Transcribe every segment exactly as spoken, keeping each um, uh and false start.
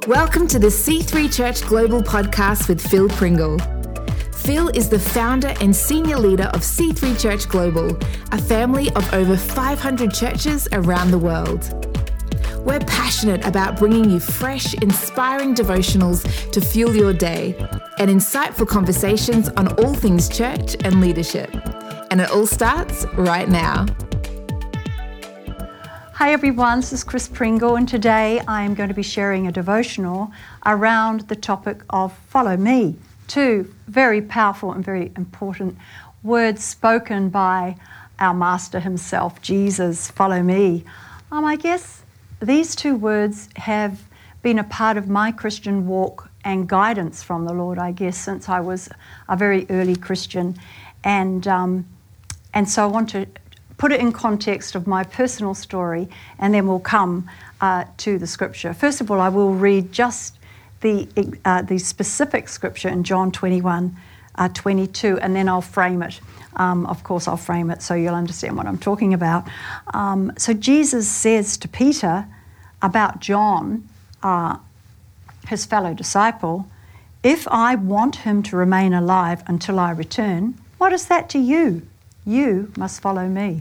Welcome to the C three Church Global podcast with Phil Pringle. Phil is the founder and senior leader of C three Church Global, a family of over five hundred churches around the world. We're passionate about bringing you fresh, inspiring devotionals to fuel your day and insightful conversations on all things church and leadership. And it all starts right now. Hi everyone, this is Chris Pringle, and today I am going to be sharing a devotional around the topic of follow me. Two very powerful and very important words spoken by our master himself, Jesus, follow me. Um, I guess these two words have been a part of my Christian walk and guidance from the Lord, I guess, since I was a very early Christian. And, um, and so I want to put it in context of my personal story, and then we'll come uh, to the scripture. First of all, I will read just the uh, the specific scripture in John twenty-one, uh, twenty-two, and then I'll frame it. Um, of course, I'll frame it so you'll understand what I'm talking about. Um, so Jesus says to Peter about John, uh, his fellow disciple, if I want him to remain alive until I return, what is that to you? You must follow me.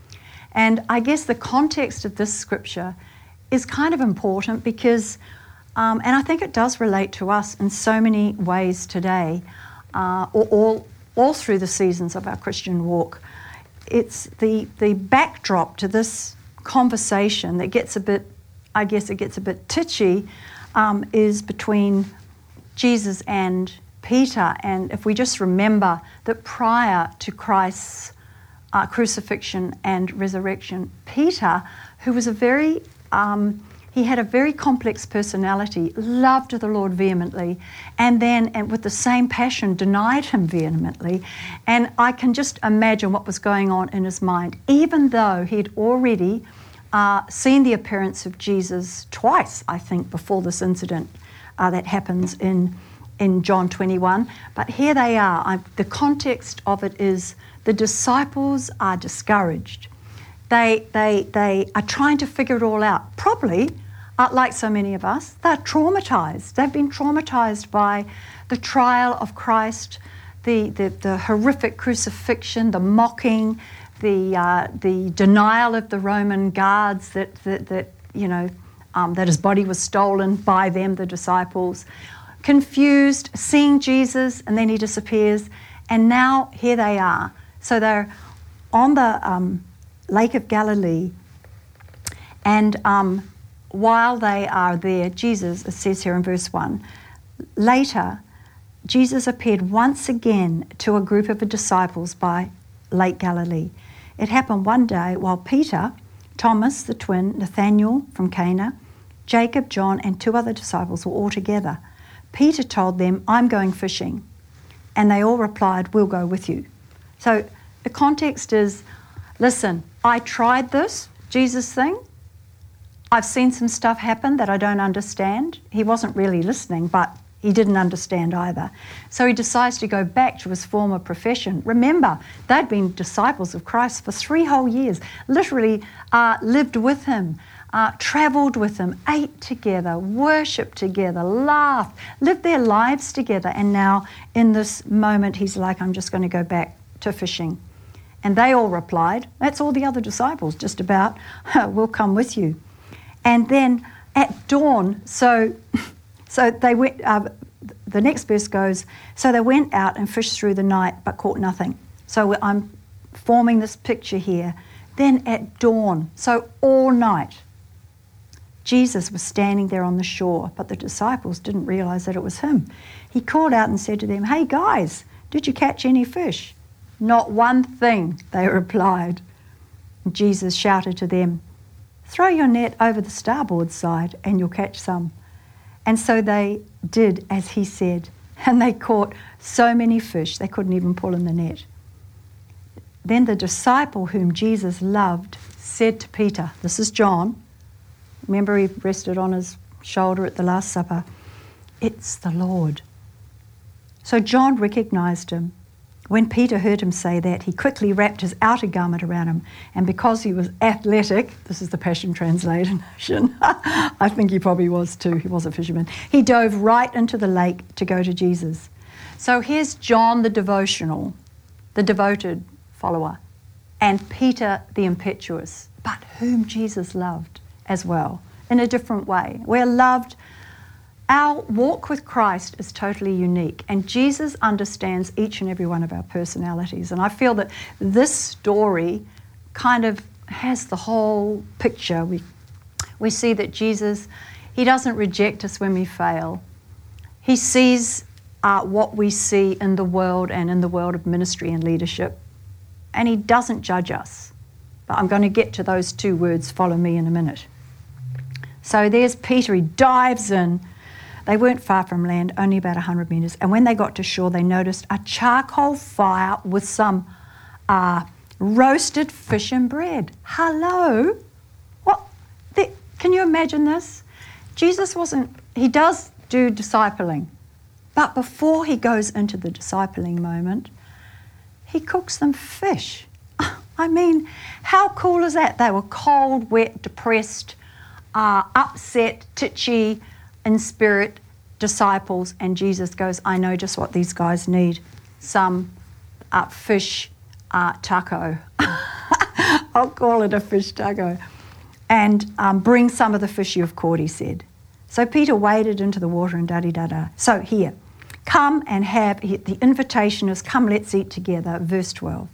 And I guess the context of this scripture is kind of important because, um, and I think it does relate to us in so many ways today, uh, or all, all through the seasons of our Christian walk. It's the, the backdrop to this conversation that gets a bit, I guess it gets a bit titchy, um, is between Jesus and Peter. And if we just remember that prior to Christ's uh, crucifixion and resurrection, Peter, who was a very, um, he had a very complex personality, loved the Lord vehemently, and then and with the same passion denied him vehemently. And I can just imagine what was going on in his mind, even though he'd already uh, seen the appearance of Jesus twice, I think, before this incident uh, that happens in in John twenty-one. But here they are. I, the context of it is the disciples are discouraged. They, they, they are trying to figure it all out. Probably, uh, like so many of us, they're traumatized. They've been traumatized by the trial of Christ, the, the, the horrific crucifixion, the mocking, the, uh, the denial of the Roman guards that, that, that you know, um, that his body was stolen by them, the disciples. Confused, seeing Jesus, and then he disappears. And now here they are. So they're on the um, Lake of Galilee, and um, while they are there, Jesus, it says here in verse one, later, Jesus appeared once again to a group of disciples by Lake Galilee. It happened one day while Peter, Thomas the twin, Nathanael from Cana, Jacob, John, and two other disciples were all together. Peter told them, I'm going fishing. And they all replied, we'll go with you. So the context is, listen, I tried this Jesus thing. I've seen some stuff happen that I don't understand. He wasn't really listening, but he didn't understand either. So he decides to go back to his former profession. Remember, they'd been disciples of Christ for three whole years, literally uh, lived with him, Uh, travelled with him, ate together, worshipped together, laughed, lived their lives together. And now in this moment, he's like, I'm just going to go back to fishing. And they all replied, that's all the other disciples, just about, we'll come with you. And then at dawn, so so they went, uh, the next verse goes, so they went out and fished through the night, but caught nothing. So I'm forming this picture here. Then at dawn, so all night, Jesus was standing there on the shore, but the disciples didn't realize that it was him. He called out and said to them, hey guys, did you catch any fish? Not one thing, they replied. And Jesus shouted to them, throw your net over the starboard side and you'll catch some. And so they did as he said, and they caught so many fish they couldn't even pull in the net. Then the disciple whom Jesus loved said to Peter, this is John, remember he rested on his shoulder at the Last Supper, it's the Lord. So John recognized him When Peter heard him say that, he quickly wrapped his outer garment around him, and because he was athletic, this is the Passion Translation, I think he probably was too, he was a fisherman, he dove right into the lake to go to Jesus. So here's John the devotional, the devoted follower, and Peter the impetuous, but whom Jesus loved as well, in a different way. We're loved. Our walk with Christ is totally unique, and Jesus understands each and every one of our personalities. And I feel that this story kind of has the whole picture. We, we see that Jesus, he doesn't reject us when we fail. He sees uh, what we see in the world and in the world of ministry and leadership, and he doesn't judge us. But I'm going to get to those two words, follow me, in a minute. So there's Peter, he dives in. They weren't far from land, only about one hundred metres. And when they got to shore, they noticed a charcoal fire with some uh, roasted fish and bread. Hello? What? The, can you imagine this? Jesus wasn't, he does do discipling. But before he goes into the discipling moment, he cooks them fish. I mean, how cool is that? They were cold, wet, depressed, uh, upset, titchy, in spirit, disciples, and Jesus goes, I know just what these guys need, some uh, fish uh, taco. I'll call it a fish taco. And um, bring some of the fish you have caught, he said. So Peter waded into the water and da-di-da-da. So here, come and have, the invitation is, come, let's eat together, verse twelve.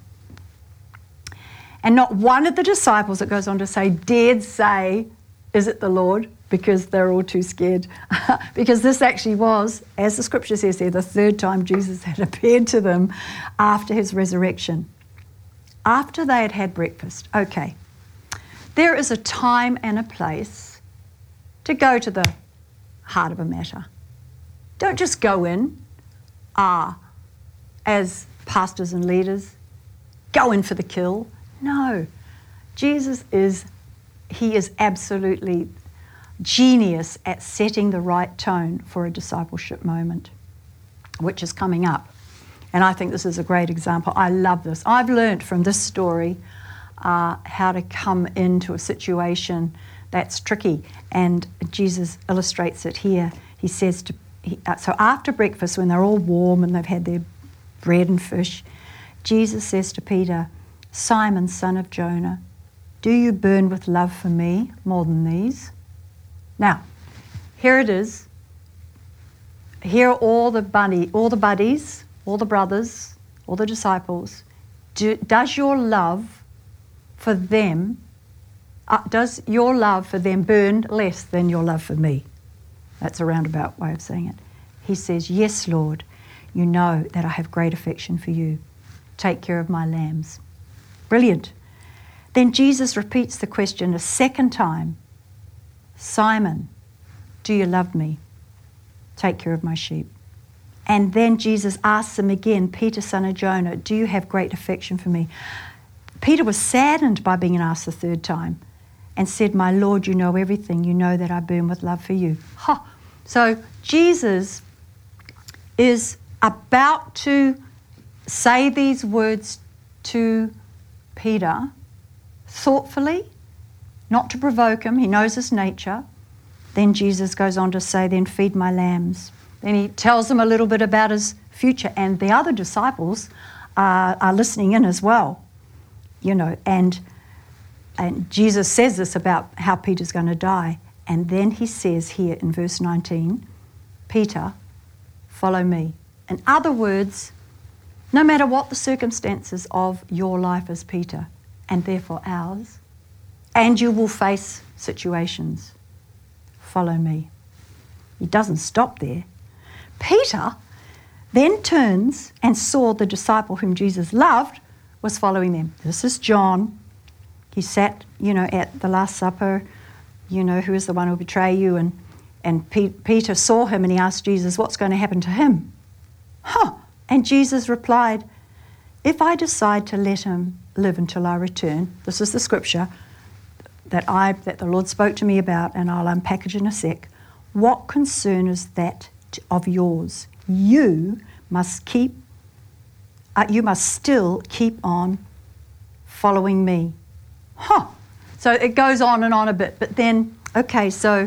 And not one of the disciples, it goes on to say, dared say, is it the Lord? Because they're all too scared. Because this actually was, as the scripture says there, the third time Jesus had appeared to them after his resurrection. After they had had breakfast. Okay. There is a time and a place to go to the heart of a matter. Don't just go in uh, as pastors and leaders, go in for the kill. No. Jesus is, he is absolutely genius at setting the right tone for a discipleship moment, which is coming up. And I think this is a great example. I love this. I've learned from this story uh, how to come into a situation that's tricky, and Jesus illustrates it here. He says to, he, uh, so after breakfast, when they're all warm and they've had their bread and fish, Jesus says to Peter, Simon, son of Jonah, do you burn with love for me more than these? Now, here it is. Here are all the bunny, all the buddies, all the brothers, all the disciples. Do, does your love for them, uh, does your love for them burn less than your love for me? That's a roundabout way of saying it. He says, yes, Lord, you know that I have great affection for you. Take care of my lambs. Brilliant. Then Jesus repeats the question a second time. Simon, do you love me? Take care of my sheep. And then Jesus asks him again, Peter, son of Jonah, do you have great affection for me? Peter was saddened by being asked the third time and said, my Lord, you know everything. You know that I burn with love for you. Ha! So Jesus is about to say these words to Peter thoughtfully, not to provoke him. He knows his nature. Then Jesus goes on to say, then feed my lambs. Then he tells them a little bit about his future, and the other disciples uh, are listening in as well, you know, and and Jesus says this about how Peter's going to die. And then he says here in verse nineteen, Peter, follow me. In other words, no matter what the circumstances of your life is, Peter, and therefore ours, and you will face situations, follow me. He doesn't stop there. Peter then turns and saw the disciple whom Jesus loved was following them. This is John. He sat, you know, at the Last Supper, you know, who is the one who will betray you? And, and P- Peter saw him and he asked Jesus, what's going to happen to him? Huh. And Jesus replied, if I decide to let him live until I return, this is the scripture that I that the Lord spoke to me about, and I'll unpack it in a sec. What concern is that of yours? You must keep uh, you must still keep on following me. Huh. So it goes on and on a bit, but then, okay, so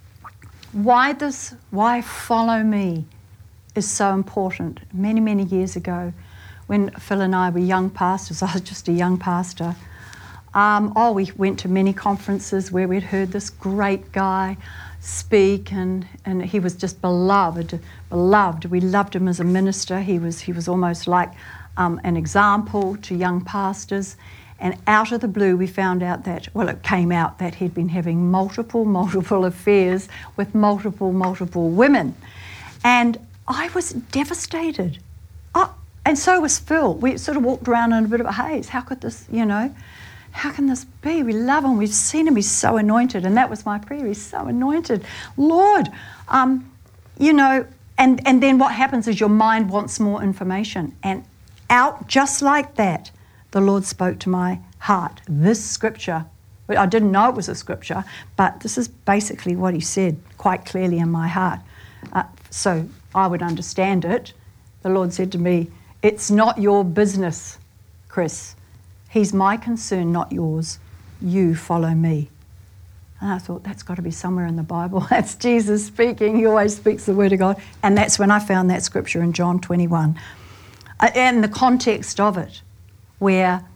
why this, why follow me is so important. Many, many years ago, when Phil and I were young pastors, I was just a young pastor, um, oh, we went to many conferences where we'd heard this great guy speak, and, and he was just beloved, beloved. We loved him as a minister. He was, he was almost like um, an example to young pastors. And out of the blue, we found out that, well, it came out that he'd been having multiple, multiple affairs with multiple, multiple women. And I was devastated. Oh, and so was Phil. We sort of walked around in a bit of a haze. How could this, you know, how can this be? We love him. We've seen him. He's so anointed. And that was my prayer. He's so anointed. Lord, um, you know, and, and then what happens is your mind wants more information. And out just like that, the Lord spoke to my heart. This scripture, I didn't know it was a scripture, but this is basically what he said quite clearly in my heart. Uh, so I would understand it. The Lord said to me, it's not your business, Chris. He's my concern, not yours. You follow me. And I thought, that's got to be somewhere in the Bible. That's Jesus speaking. He always speaks the word of God. And that's when I found that scripture in John twenty-one. Uh, and the context of it, where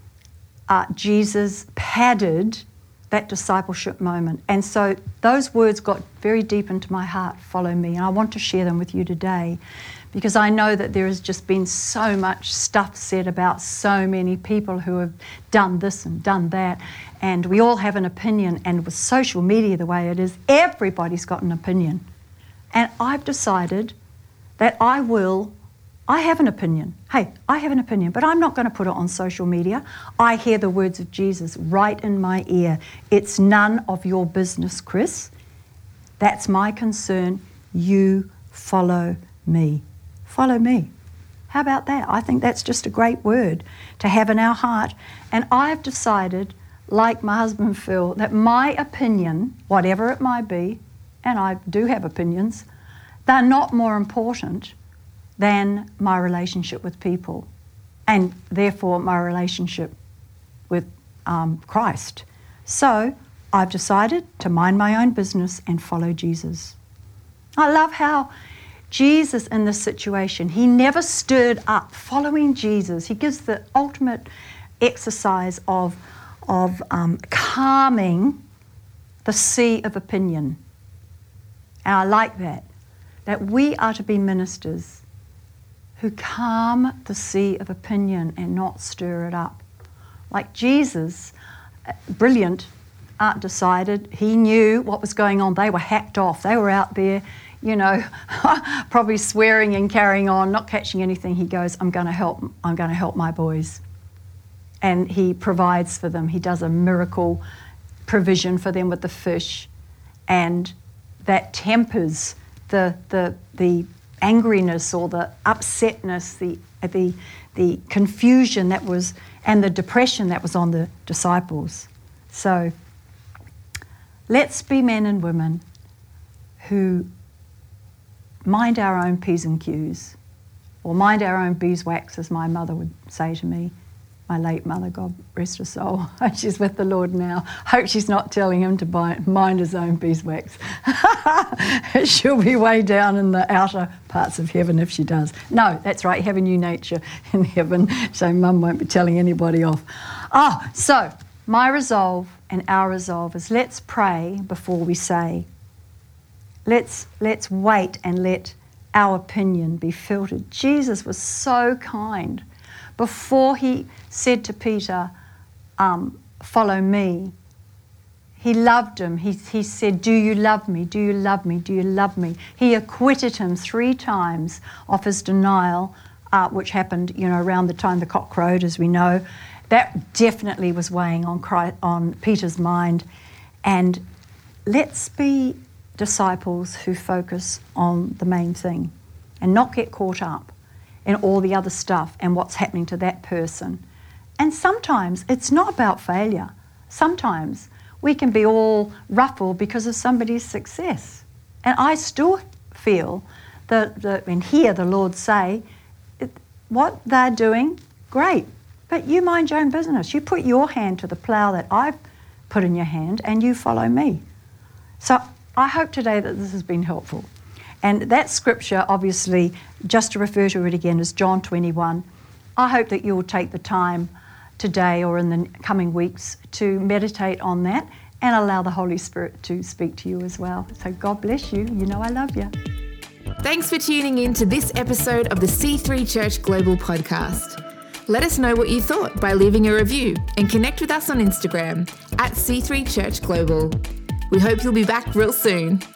uh, Jesus padded that discipleship moment. And so those words got very deep into my heart, follow me. And I want to share them with you today, because I know that there has just been so much stuff said about so many people who have done this and done that. And we all have an opinion. And with social media the way it is, everybody's got an opinion. And I've decided that I will I have an opinion. Hey, I have an opinion, but I'm not going to put it on social media. I hear the words of Jesus right in my ear. It's none of your business, Chris. That's my concern. You follow me. Follow me. How about that? I think that's just a great word to have in our heart. And I've decided, like my husband Phil, that my opinion, whatever it might be, and I do have opinions, they're not more important than my relationship with people, and therefore my relationship with um, Christ. So I've decided to mind my own business and follow Jesus. I love how Jesus in this situation, he never stirred up. Following Jesus, he gives the ultimate exercise of, of um, calming the sea of opinion. And I like that, that we are to be ministers who calm the sea of opinion and not stir it up. Like Jesus, brilliant, uh, decided, he knew what was going on. They were hacked off. They were out there, you know, probably swearing and carrying on, not catching anything. He goes, I'm going to help, I'm going to help my boys. And he provides for them. He does a miracle provision for them with the fish. And that tempers the the the angriness or the upsetness, the the the confusion that was, and the depression that was on the disciples. So let's be men and women who mind our own P's and Q's, or mind our own beeswax, as my mother would say to me, my late mother, God rest her soul. She's with the Lord now. Hope she's not telling him to buy, mind his own beeswax. She'll be way down in the outer parts of heaven if she does. No, that's right, you have a new nature in heaven, so Mum won't be telling anybody off. Oh, so my resolve and our resolve is, let's pray before we say. Let's, let's wait and let our opinion be filtered. Jesus was so kind. Before he said to Peter, um, follow me, he loved him. He, he said, do you love me? Do you love me? Do you love me? He acquitted him three times of his denial, uh, which happened, you know, around the time the cock crowed, as we know. That definitely was weighing on Christ, on Peter's mind. And let's be disciples who focus on the main thing and not get caught up in all the other stuff and what's happening to that person. And sometimes it's not about failure. Sometimes we can be all ruffled because of somebody's success. And I still feel that, that and hear the Lord say, what they're doing, great. But you mind your own business. You put your hand to the plough that I've put in your hand and you follow me. So I hope today that this has been helpful. And that scripture, obviously, just to refer to it again, is John twenty-one. I hope that you will take the time today or in the coming weeks to meditate on that and allow the Holy Spirit to speak to you as well. So God bless you. You know I love you. Thanks for tuning in to this episode of the C three Church Global podcast. Let us know what you thought by leaving a review and connect with us on Instagram at C three Church Global. We hope you'll be back real soon.